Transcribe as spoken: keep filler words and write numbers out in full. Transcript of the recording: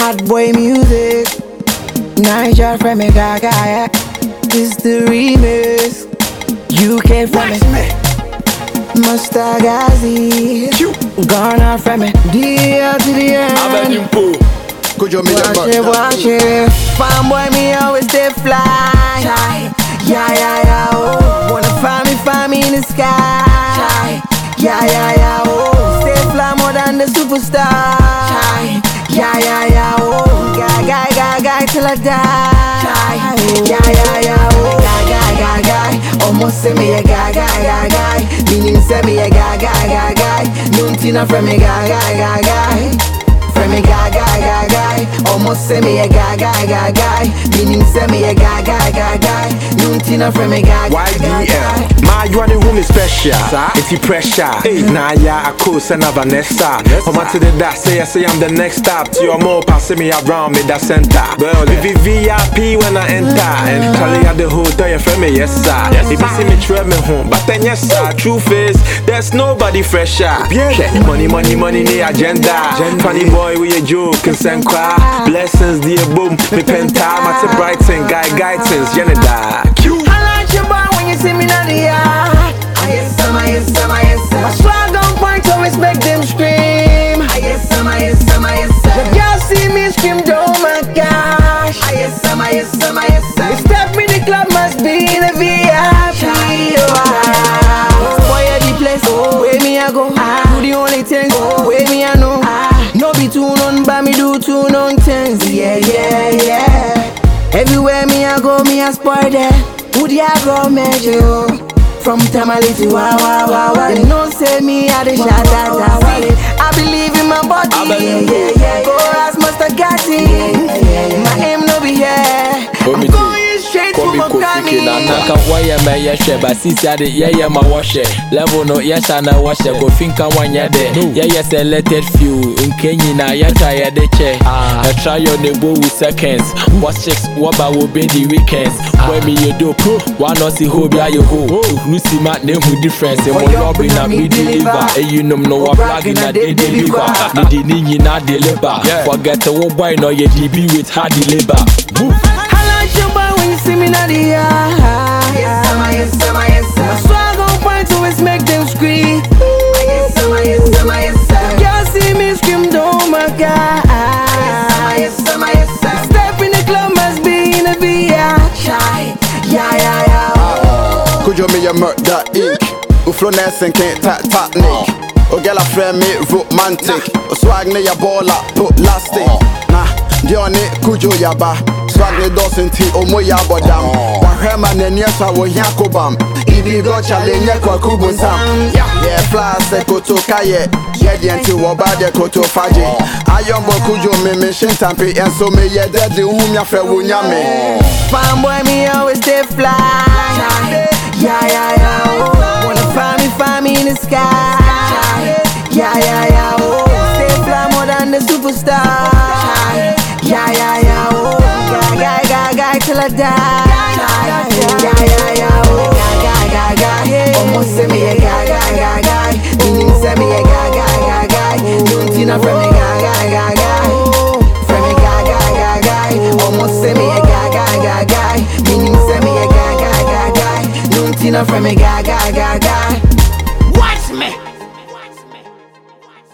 Bad boy music. Niger from me gaga, yeah. This the remix. U K from me. Mustagazi. Gone out from me. D L to the end. Could you make Watch it, watch it. Fanboy me always stay fly. Yeah, yeah, yeah, oh. Wanna find me, find me in the sky. Yeah, yeah, yeah, oh. Stay fly more than the superstar. Yeah, yeah, yeah, oh. Guy, guy, guy, guy till I die. Yeah, yeah, yeah, oh. Guy, guy, guy, guy. Almost say me a guy, guy, guy, guy. Meaning say me a guy, guy, guy, guy. Nuntina from me guy, guy, guy, guy. From me guy, guy, guy, guy. Almost say me a guy, guy, guy, guy. Meaning say me a guy, guy, guy, guy. Nuntina from me guy, guy, guy, guy. My you are the woman special. It's the pressure. Nah, yeah, I cool send a Vanessa. I'm to the that say I say I'm the next stop. To your more passing me around me that center. V V I P when I enter. And Charlie at the hotel, you friend me, yes sir. If you see me trail me home, but then yes sir. Truth is, there's nobody fresher. Money, money, money, the agenda. Funny boy with a joke and send cry. Blessings, dear boom, me pen time. I'm a Brighton guy, guidance, Jenna. Q. I like your bar when you see me in the yard. Yes, sir, yes, sir, yes, sir. My swag on point always make them scream. Yes, sir, yes, sir, yes, sir. The girls see me scream, oh my gosh. Yes, sir, yes, sir, yes, sir. You step in the club, must be in a V I P. Boy, at the place, where me I go. Do the only thing, where me I know. No be too none, but me do two none things. Yeah, yeah, yeah. Everywhere me I go, me I spoil there. Who the I go measure? From Tamale to wow, wow, wow, wow. They don't say me I the shot at that. I believe in my body. Yeah, yeah, yeah. Go ask Mustagazi. My aim no be here. I'm going straight to my Grammy. Naka waya me yeshe, but since I did yeah yeah my washe. Level no yes I na washe. Go think I want ya de. Yeah yeah selected few. In Kenya na ya try ya de che. I try your neighbor with seconds. What checks what about will be the weekends. When me you do pro, one not see who be you go. Lucy mat name who difference. And when you're bring up me deliver. And you know no what bragging at they deliver. Me di ninja na deliver. Forget the one boy no ye D B with hard deliver. Move. Your boy when you see me in the yard. Yes, sir, yes, sir, yes, sir. My swag on point always make them scream. Yes, sir, yes, sir, yes, sir. Girls see me scream, oh my God. Yes, sir, yes, sir, yes, sir. Step in the club must be in a V I P. Yeah, yeah, yeah. Could you make your murder ink? Uflo Nelson can't tap tap Nick. Oh, girl, a friend me romantic. Oh, swag ne ya baller, put lasting. Nah, Dione Kujo Yaba. Swag ne doesn't tea omo yabo dam. Wahema ne nyesa wo yakobam. Idi go challenge kwa kubusam. Yeah, fly se koto kaye. Yeah, yenti wo bade koto faje. Ayombo Kujo me me shintampe and so me ye deadly whom ya fe wo nyame. Fanboy me always stay fly. Yeah, yeah, yeah, oh. Wanna find me, find me in the sky. Yeah, yeah, yeah, oh. Stay fly more than the superstar. Yeah, yeah, yeah, oh. Guy, guy, guy, guy till I die. Yeah, yeah, yeah, oh. Guy, guy, guy, guy. Almost say me a guy, guy, guy, guy. Meaning say me a guy, guy, guy, guy. Nuntina from me guy, guy, guy, guy. From me guy, guy, guy, guy. Almost say me a guy, guy, guy, guy. Meaning say me a guy, guy, guy, guy. Nuntina from me guy, guy, guy, guy.